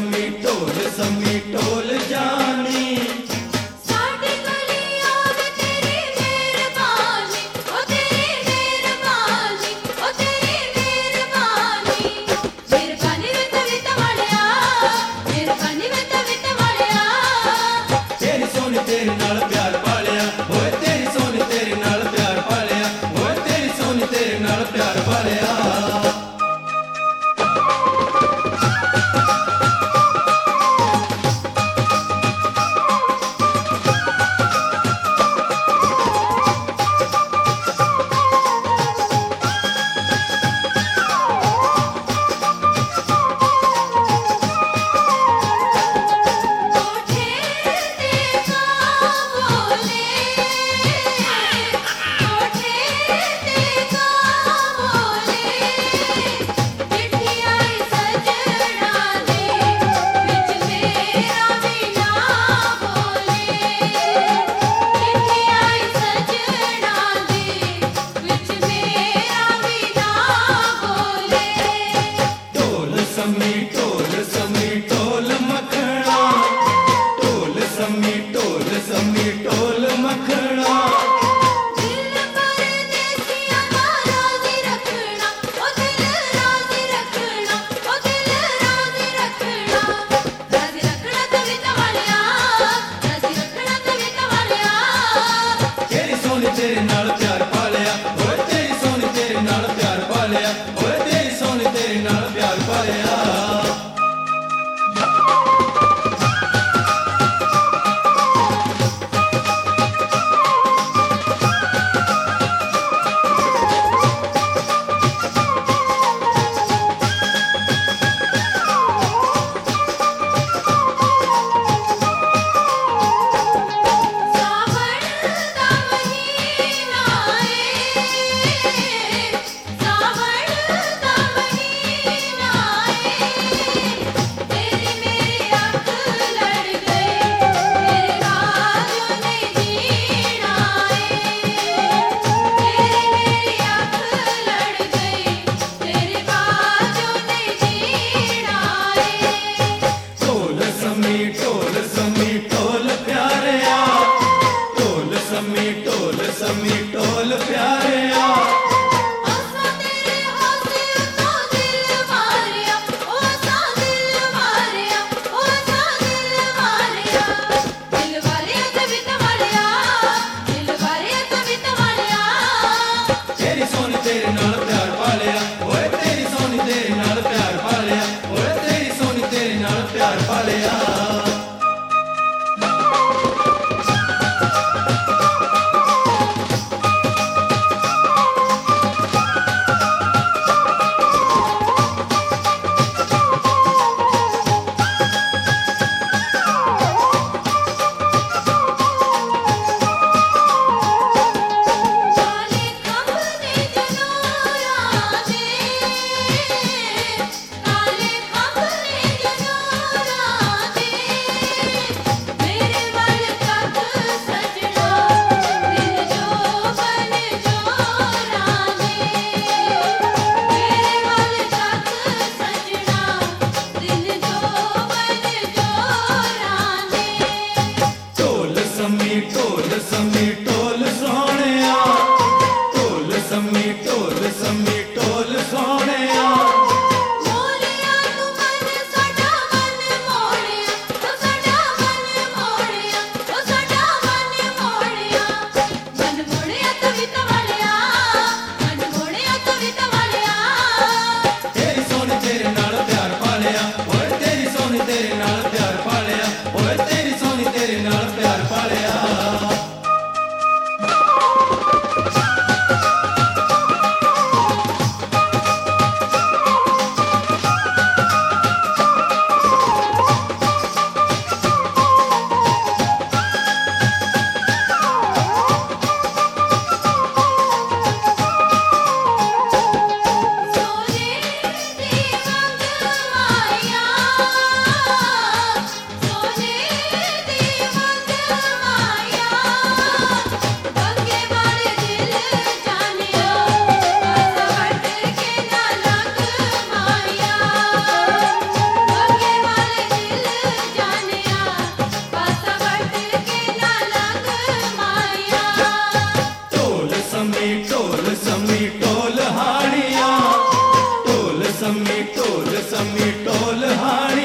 सम्मी toll जानी साड़ी गलियों में तेरी मेहरबानी, ओ तेरी मेहरबानी, ओ तेरी मेहरबानी। मेहरबानी वे तवित वालिया, मेहरबानी वे तवित वालिया। तेरी सोनी तेरे नाल प्यार पालिया, ओए तेरी सोनी तेरे नाल प्यार पालिया, ओए तेरी सोनी तेरे नाल प्यार पालिया। सम्मी टोल मखना सम्मी टोल मखना दिल परदेसिया ना राज़ी रखना, ओ दिल राज़ी रखना, ओ दिल राज़ी रखना। राज़ी रखना तवित वालिया, राज़ी रखना तवित वालिया। तेरी सोनी तेरे नाल प्यार पालिया, ओए तेरी सोनी तेरे नाल प्यार पालिया, ओए तेरी सोनी तेरे नाल प्यार पालिया। सावन दा महीना ए, सावन दा महीना ए। तेरी मेरी आँख लड़ गई, तेरे राजों ने जीना ए। तेरी मेरी आँख लड़ गई, तेरे बाजों ने जीना ए। सम्मी टोल प्यारिया, सम्मी टोल प्यारिया। आसा तेरे हाथे तो दिल मारिया, ओ आसा दिल मारिया, ओ आसा दिल मारिया। दिल वालिया तवित वालिया, दिल वालिया तवित वालिया। तेरी सोनी तेरे नाल प्यार पालिया, ओए तेरी सोनी तेरे नाल प्यार पालिया, ओए तेरी सोनी तेरे नाल प्यार पालिया। काले खंभे जनोरा दे, काले खंभे जनोरा दे। मेरे वल तक सजना, दिल जो बन जोरा दे। मेरे वल तक सजना, दिल जो बन जोरा दे। सम्मी टोल सोहणिया, सम्मी टोल सोहणिया। मोलिया तू मन साडा मन मोड़िया, ओ साडा मन मोड़िया, ओ साडा मन मोड़िया। मन मोड़िया तवित वालिया, मन मोड़िया तवित वालिया। तेरी सोनी तेरे नाल प्यार पालिया, ओए तेरी सोनी तेरे नाल प्यार पालिया, ओए तेरी सोनी तेरे नाल प्यार पालिया। सोने दी मंग माया, ਸਮੀ ਢੋਲ ਹਾਣ